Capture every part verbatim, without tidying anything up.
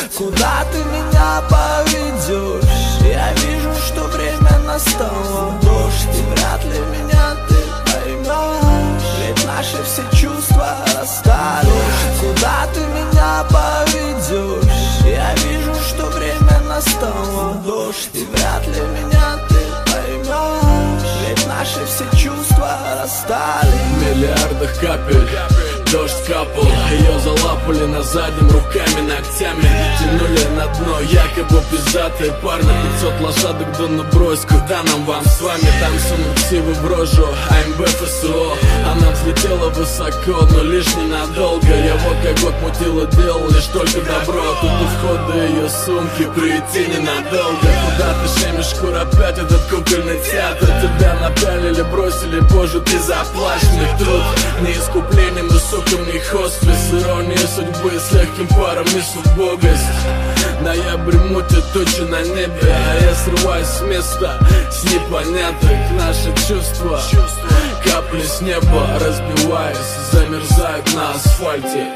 куда ты меня поведешь? Я вижу, что время настало. Дождь, и вряд ли меня ты поймешь, ведь наши все чувства расстались. Куда ты меня поведешь? Я вижу, что время настало. Дождь, и вряд ли меня ты поймешь, ведь наши все чувства расстались. В миллиардах капель дождь капал, ее залапали на заднем руками, ногтями тянули на дно, якобы пиздатые парни. Пятьсот лошадок, да ну брось, куда нам вам с вами? Там сунут сивы в рожу, АМБ, ФСО. Она взлетела высоко, но лишь ненадолго. Я вот как год мутила, делал лишь только добро. Тут у входа ее сумки, прийти ненадолго. Куда ты щемишь, шкура опять этот кукольный театр? Тебя напялили, бросили, позже ты заплачешь. Мне труд не искуплением и соком, не хоспис. Ирония судьбы с легким паром несут убогость. Ноябрь мутит тучи на небе, а я срываюсь с места с непонятных. Наши чувства, капли с неба, разбиваясь, замерзают на асфальте.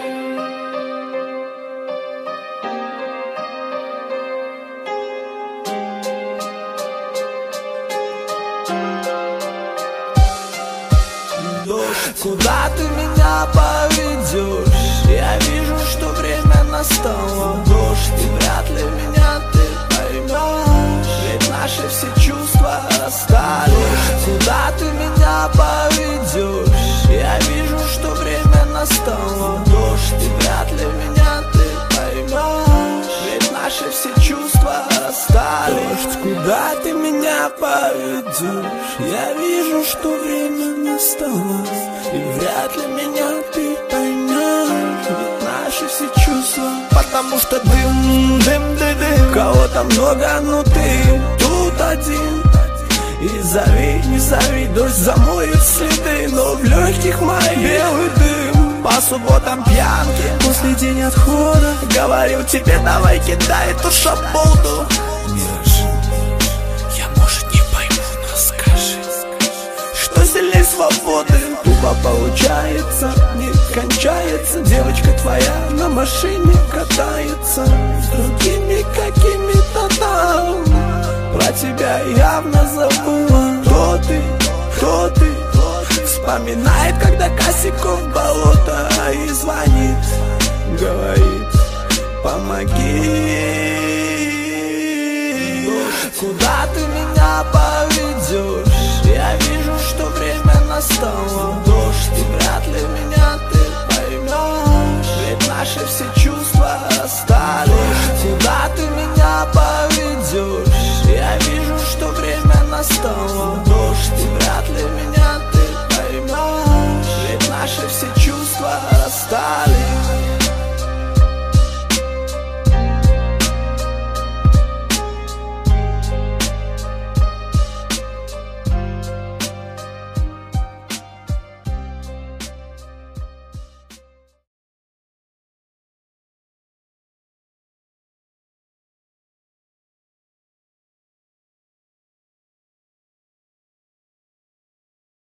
Куда ты меня поведешь? Я вижу, что время настало. Дождь, и вряд ли меня ты поймешь, ведь наши все чувства расстались. Куда ты меня поведешь? Я вижу, что время настало. Дождь, и вряд ли меня ты поймешь, ведь наши все чувства расстались. Дождь, куда ты меня поведешь? Я вижу, что время настало. И вряд ли меня ты поймешь, ведь наши все чувства. Потому что дым, дым, дым, дым. Кого-то много, но ты тут один. И зови, не зови, дождь замоет следы, но в легких моих белый дым. По субботам пьянки, после день отхода. Говорил тебе, давай кидай эту шаболду. Я, может, не пойму, но скажи, что сильней свободы? Тупо получается, не кончается. Девочка твоя на машине катается с другими какими-то там. Про тебя явно забыла. Кто ты, кто ты? Вспоминает, когда косяков болото. И звонит, говорит, помоги. Куда ты меня поведешь? Я вижу, что время настало. Дождь, и вряд ли меня ты поймешь, ведь наши все чувства расстались. Куда ты меня поведешь? Я вижу, что время настало.